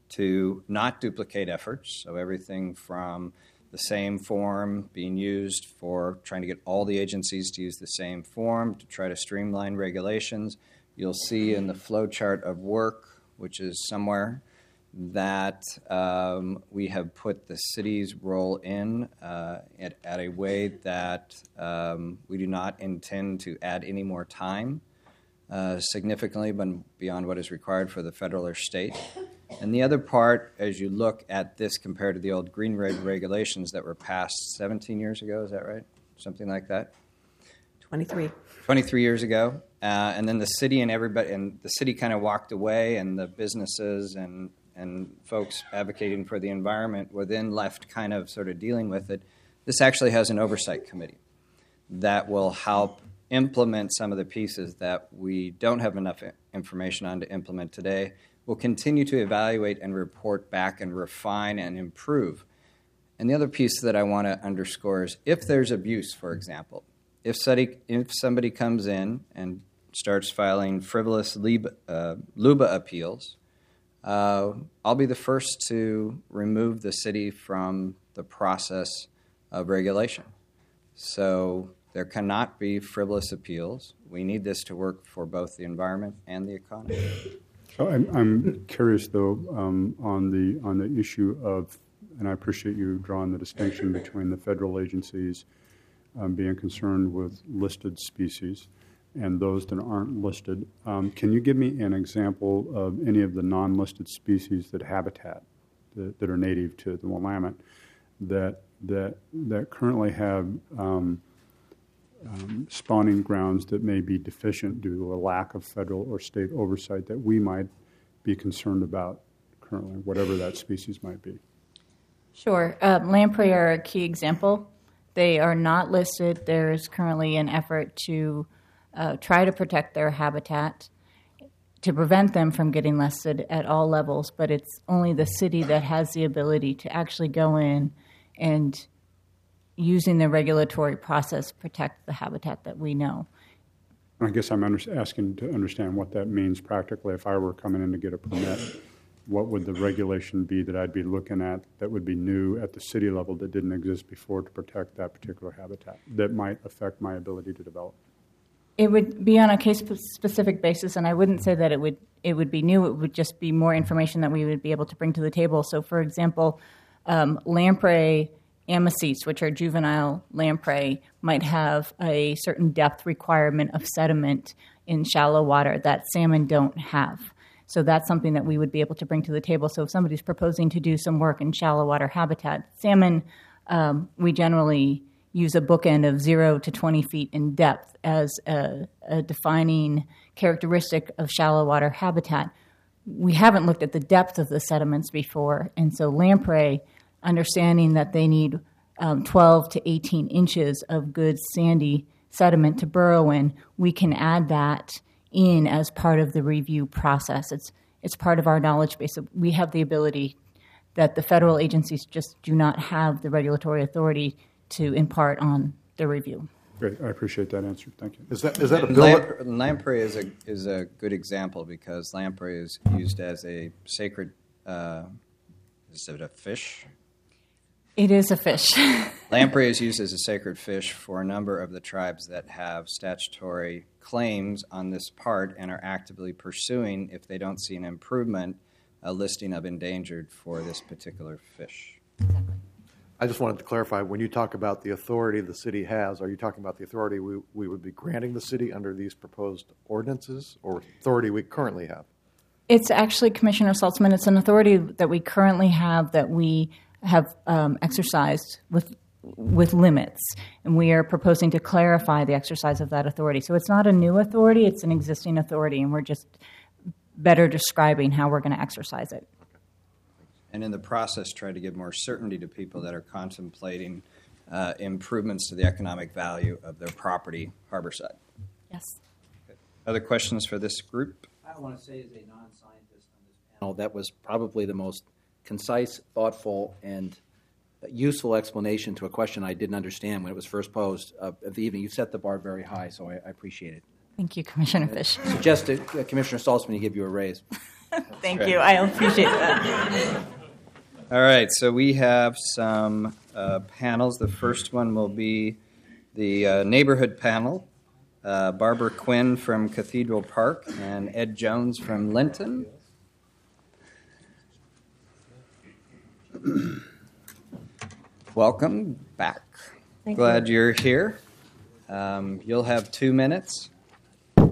to not duplicate efforts. So everything from the same form being used for trying to get all the agencies to use the same form to try to streamline regulations. You'll see in the flow chart of work, which is somewhere, that um, we have put the city's role in uh, at, at a way that um, we do not intend to add any more time uh, significantly beyond what is required for the federal or state. And the other part, as you look at this compared to the old green reg regulations that were passed seventeen years ago, is that right? Something like that? twenty-three. twenty-three years ago. Uh, and then the city and everybody, and the city kind of walked away, and the businesses and, and folks advocating for the environment were then left kind of sort of dealing with it. This actually has an oversight committee that will help implement some of the pieces that we don't have enough information on to implement today. We'll continue to evaluate and report back and refine and improve. And the other piece that I want to underscore is if there's abuse, for example, if somebody, if somebody comes in and starts filing frivolous LUBA, uh, LUBA appeals, uh, I'll be the first to remove the city from the process of regulation. So there cannot be frivolous appeals. We need this to work for both the environment and the economy. So I'm, I'm curious, though, um, on the on the issue of, and I appreciate you drawing the distinction between the federal agencies um, being concerned with listed species and those that aren't listed. Um, can you give me an example of any of the non-listed species that habitat that, that are native to the Willamette that that that currently have um, Um, spawning grounds that may be deficient due to a lack of federal or state oversight that we might be concerned about currently, whatever that species might be? Sure. Uh, lamprey are a key example. They are not listed. There is currently an effort to uh, try to protect their habitat, to prevent them from getting listed at all levels, but it's only the city that has the ability to actually go in and using the regulatory process protect the habitat that we know. I guess I'm under- asking to understand what that means practically. If I were coming in to get a permit, what would the regulation be that I'd be looking at that would be new at the city level that didn't exist before to protect that particular habitat that might affect my ability to develop? It would be on a case-specific basis, and I wouldn't say that it would it would be new. It would just be more information that we would be able to bring to the table. So, for example, um, lamprey amices, which are juvenile lamprey, might have a certain depth requirement of sediment in shallow water that salmon don't have. So that's something that we would be able to bring to the table. So if somebody's proposing to do some work in shallow water habitat, salmon, um, we generally use a bookend of zero to twenty feet in depth as a, a defining characteristic of shallow water habitat. We haven't looked at the depth of the sediments before, and so lamprey, understanding that they need um, twelve to eighteen inches of good sandy sediment to burrow in, we can add that in as part of the review process. It's it's part of our knowledge base. We have the ability that the federal agencies just do not have the regulatory authority to impart on the review. Great, I appreciate that answer. Thank you. Is that is that a And bill? lamprey, lamprey is a is a good example because lamprey is used as a sacred. Uh, is it a fish? It is a fish. Lamprey is used as a sacred fish for a number of the tribes that have statutory claims on this part and are actively pursuing, if they don't see an improvement, a listing of endangered for this particular fish. Exactly. I just wanted to clarify, when you talk about the authority the city has, are you talking about the authority we, we would be granting the city under these proposed ordinances or authority we currently have? It's actually, Commissioner Saltzman, it's an authority that we currently have that we have um, exercised with with limits, and we are proposing to clarify the exercise of that authority. So it's not a new authority, it's an existing authority, and we're just better describing how we're going to exercise it. And in the process, try to give more certainty to people that are contemplating uh, improvements to the economic value of their property harborside. Yes. Okay. Other questions for this group? I want to say as a non-scientist on this panel, that was probably the most concise, thoughtful, and useful explanation to a question I didn't understand when it was first posed uh, of the evening. You set the bar very high, so I, I appreciate it. Thank you, Commissioner Fish. I suggest to uh, Commissioner Saltzman to give you a raise. Thank you. I appreciate that. All right, so we have some uh, panels. The first one will be the uh, neighborhood panel. Uh, Barbara Quinn from Cathedral Park and Ed Jones from Linton. Welcome back. Thank Glad you. you're here. Um, you'll have two minutes. All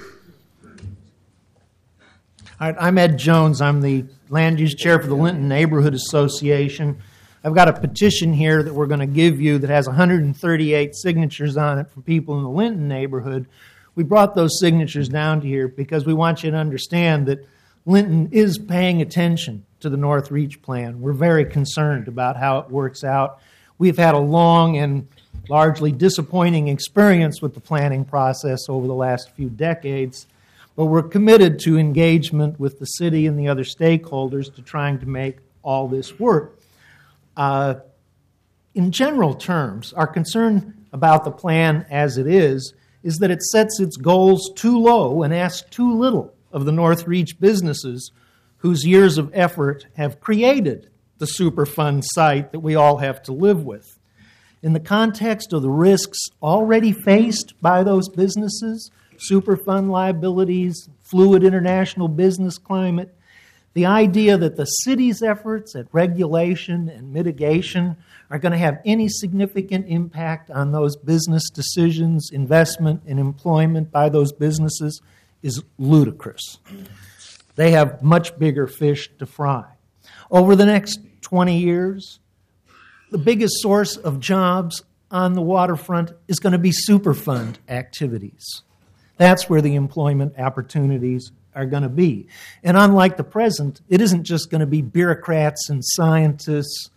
right, I'm Ed Jones. I'm the land use chair for the Linton Neighborhood Association. I've got a petition here that we're going to give you that has one hundred thirty-eight signatures on it from people in the Linton neighborhood. We brought those signatures down to here because we want you to understand that Linton is paying attention to the North Reach Plan. We're very concerned about how it works out. We've had a long and largely disappointing experience with the planning process over the last few decades, but we're committed to engagement with the city and the other stakeholders to trying to make all this work. Uh, in general terms, our concern about the plan as it is is that it sets its goals too low and asks too little of the North Reach businesses whose years of effort have created the Superfund site that we all have to live with. In the context of the risks already faced by those businesses, Superfund liabilities, fluid international business climate, the idea that the city's efforts at regulation and mitigation are going to have any significant impact on those business decisions, investment, and employment by those businesses is ludicrous. They have much bigger fish to fry. Over the next twenty years, the biggest source of jobs on the waterfront is going to be Superfund activities. That's where the employment opportunities are going to be. And unlike the present, it isn't just going to be bureaucrats and scientists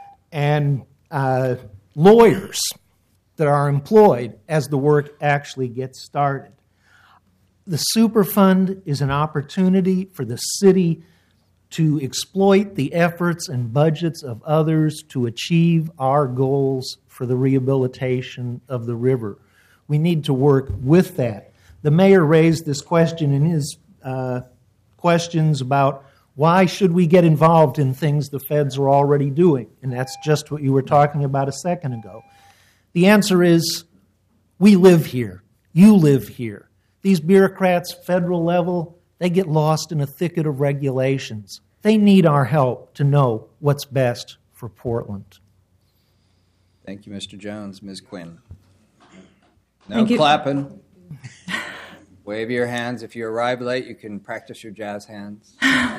and uh, lawyers that are employed as the work actually gets started. The Superfund is an opportunity for the city to exploit the efforts and budgets of others to achieve our goals for the rehabilitation of the river. We need to work with that. The mayor raised this question in his uh, questions about why should we get involved in things the feds are already doing? And that's just what you were talking about a second ago. The answer is, we live here. You live here. These bureaucrats, federal level, they get lost in a thicket of regulations. They need our help to know what's best for Portland. Thank you, Mister Jones. Miz Quinn. No Thank you. clapping. Wave your hands. If you arrive late, you can practice your jazz hands.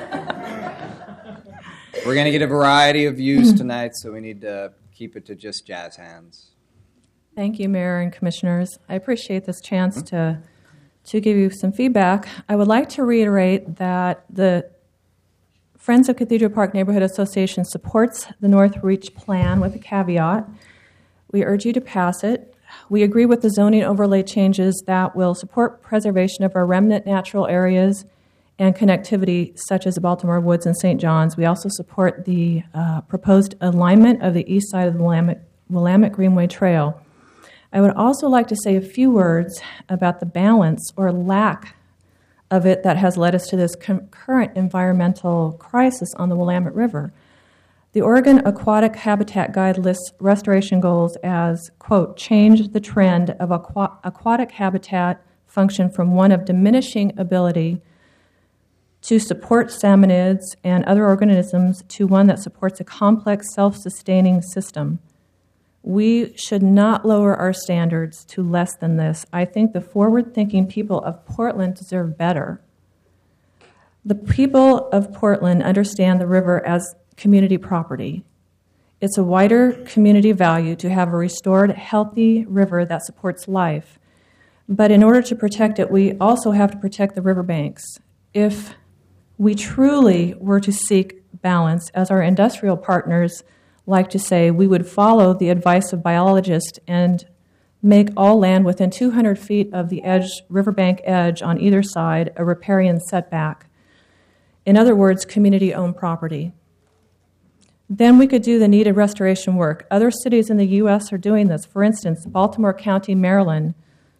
We're going to get a variety of views tonight, so we need to keep it to just jazz hands. Thank you, Mayor and Commissioners. I appreciate this chance to to give you some feedback. I would like to reiterate that the Friends of Cathedral Park Neighborhood Association supports the North Reach Plan with a caveat. We urge you to pass it. We agree with the zoning overlay changes that will support preservation of our remnant natural areas and connectivity, such as the Baltimore Woods and Saint John's. We also support the uh, proposed alignment of the east side of the Willamette, Willamette Greenway Trail. I would also like to say a few words about the balance or lack of it that has led us to this con- current environmental crisis on the Willamette River. The Oregon Aquatic Habitat Guide lists restoration goals as, quote, change the trend of aqua- aquatic habitat function from one of diminishing ability to support salmonids and other organisms to one that supports a complex self-sustaining system. We should not lower our standards to less than this. I think the forward-thinking people of Portland deserve better. The people of Portland understand the river as community property. It's a wider community value to have a restored, healthy river that supports life. But in order to protect it, we also have to protect the riverbanks. If we truly were to seek balance, as our industrial partners like to say, we would follow the advice of biologists and make all land within two hundred feet of the edge, riverbank edge on either side a riparian setback. In other words, community-owned property. Then we could do the needed restoration work. Other cities in the U S are doing this. For instance, Baltimore County, Maryland,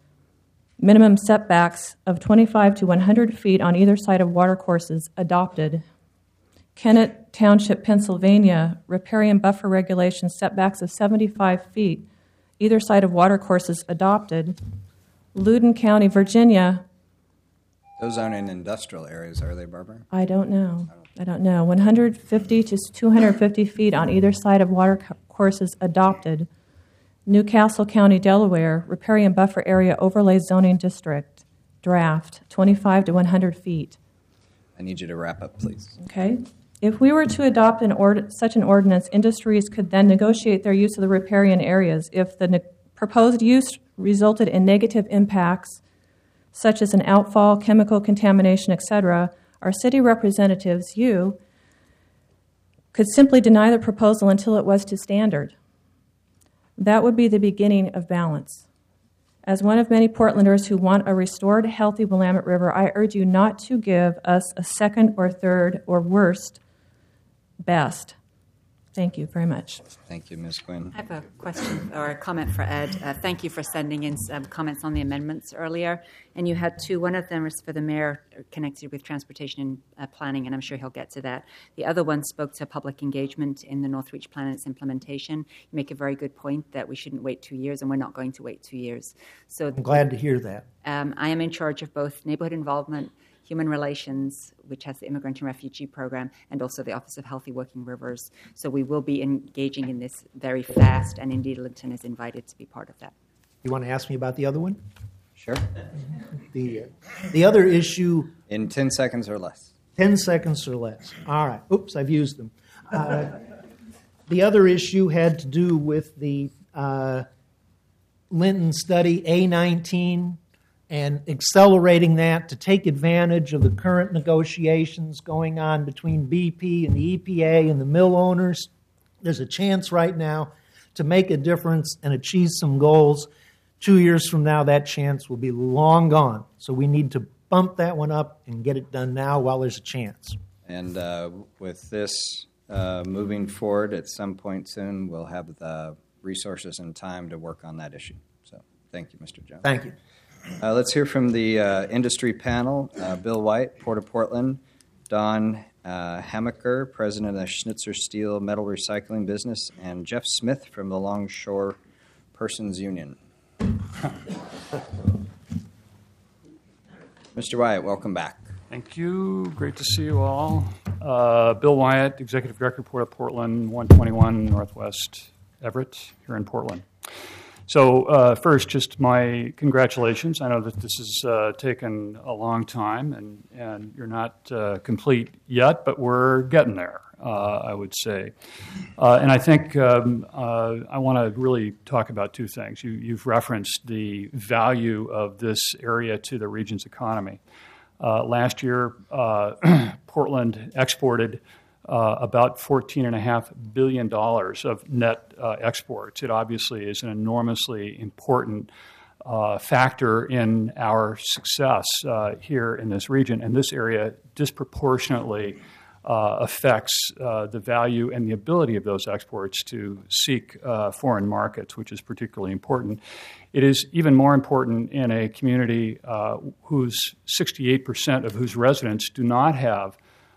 minimum setbacks of twenty-five to one hundred feet on either side of watercourses adopted. Kennett Township, Pennsylvania, riparian buffer regulation setbacks of seventy-five feet, either side of watercourses adopted. Loudoun County, Virginia, Those aren't in industrial areas, are they, Barbara? I don't know. I don't know. one hundred fifty to two hundred fifty feet on either side of water courses adopted. Newcastle County, Delaware, riparian buffer area overlay zoning district, draft, twenty-five to one hundred feet. I need you to wrap up, please. Okay. If we were to adopt an ord- such an ordinance, industries could then negotiate their use of the riparian areas. If the ne- proposed use resulted in negative impacts, such as an outfall, chemical contamination, et cetera, our city representatives, you, could simply deny the proposal until it was to standard. That would be the beginning of balance. As one of many Portlanders who want a restored, healthy Willamette River, I urge you not to give us a second or third or worst best. Thank you very much. Thank you, Miz Quinn. I have a question or a comment for Ed. Uh, thank you for sending in some comments on the amendments earlier. And you had two. One of them was for the mayor, connected with transportation and uh, planning, and I'm sure he'll get to that. The other one spoke to public engagement in the Northreach Plan and its implementation. You make a very good point that we shouldn't wait two years, and we're not going to wait two years. So I'm glad to hear that. Um, I am in charge of both neighborhood involvement, Human Relations, which has the Immigrant and Refugee Program, and also the Office of Healthy Working Rivers. So we will be engaging in this very fast, and indeed Linton is invited to be part of that. You want to ask me about the other one? Sure. The, uh, the other issue... In ten seconds or less. ten seconds or less. All right. Oops, I've used them. Uh, the other issue had to do with the uh, Linton study A nineteen and accelerating that to take advantage of the current negotiations going on between B P and the E P A and the mill owners. There's a chance right now to make a difference and achieve some goals. Two years from now, that chance will be long gone. So we need to bump that one up and get it done now while there's a chance. And uh, with this uh, moving forward at some point soon, we'll have the resources and time to work on that issue. So thank you, Mister Jones. Thank you. Uh, let's hear from the uh, industry panel. Uh, Bill White, Port of Portland, Don uh, Hamaker, president of the Schnitzer Steel Metal Recycling Business, and Jeff Smith from the Longshore Persons Union. Mister Wyatt, welcome back. Thank you. Great to see you all. Uh, Bill Wyatt, Executive Director, Port of Portland, one twenty-one Northwest Everett, here in Portland. So uh, first, just my congratulations. I know that this has uh, taken a long time, and, and you're not uh, complete yet, but we're getting there, uh, I would say. Uh, and I think um, uh, I want to really talk about two things. You, you've referenced the value of this area to the region's economy. Uh, last year, uh, Portland exported Uh, about fourteen point five billion dollars of net uh, exports. It obviously is an enormously important uh, factor in our success uh, here in this region, and this area disproportionately uh, affects uh, the value and the ability of those exports to seek uh, foreign markets, which is particularly important. It is even more important in a community uh, whose sixty-eight percent of whose residents do not have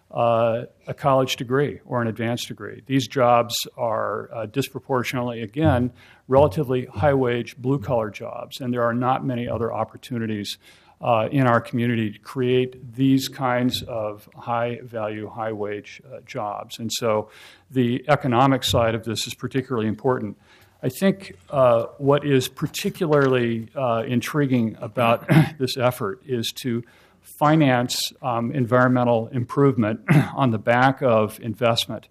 Uh, a college degree or an advanced degree. These jobs are uh, disproportionately, again, relatively high-wage, blue-collar jobs, and there are not many other opportunities uh, in our community to create these kinds of high-value, high-wage uh, jobs. And so the economic side of this is particularly important. I think uh, what is particularly uh, intriguing about this effort is to finance um, environmental improvement on the back of investment.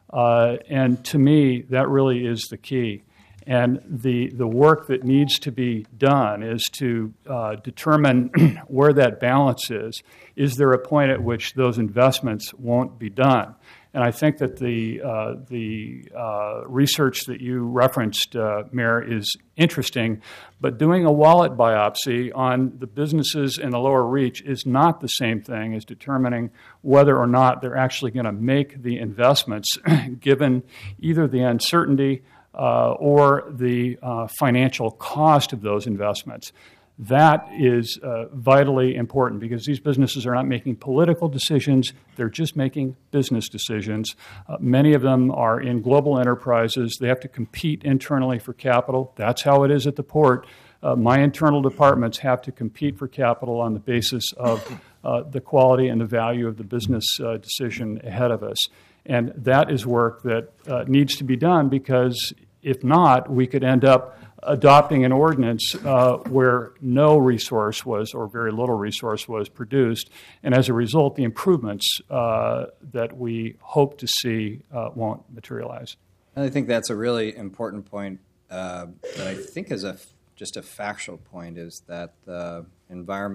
Uh, and to me, that really is the key. And the, the work that needs to be done is to uh, determine where that balance is. Is there a point at which those investments won't be done? And I think that the uh, the uh, research that you referenced, uh, Mayor, is interesting, but doing a wallet biopsy on the businesses in the lower reach is not the same thing as determining whether or not they're actually going to make the investments, given either the uncertainty uh, or the uh, financial cost of those investments. That is uh, vitally important because these businesses are not making political decisions. They're just making business decisions. Uh, many of them are in global enterprises. They have to compete internally for capital. That's how it is at the port. Uh, my internal departments have to compete for capital on the basis of uh, the quality and the value of the business uh, decision ahead of us. And that is work that uh, needs to be done, because if not, we could end up adopting an ordinance uh, where no resource was, or very little resource was produced, and as a result, the improvements uh, that we hope to see uh, won't materialize. I think that's a really important point uh, that I think is a, just a factual point, is that the environment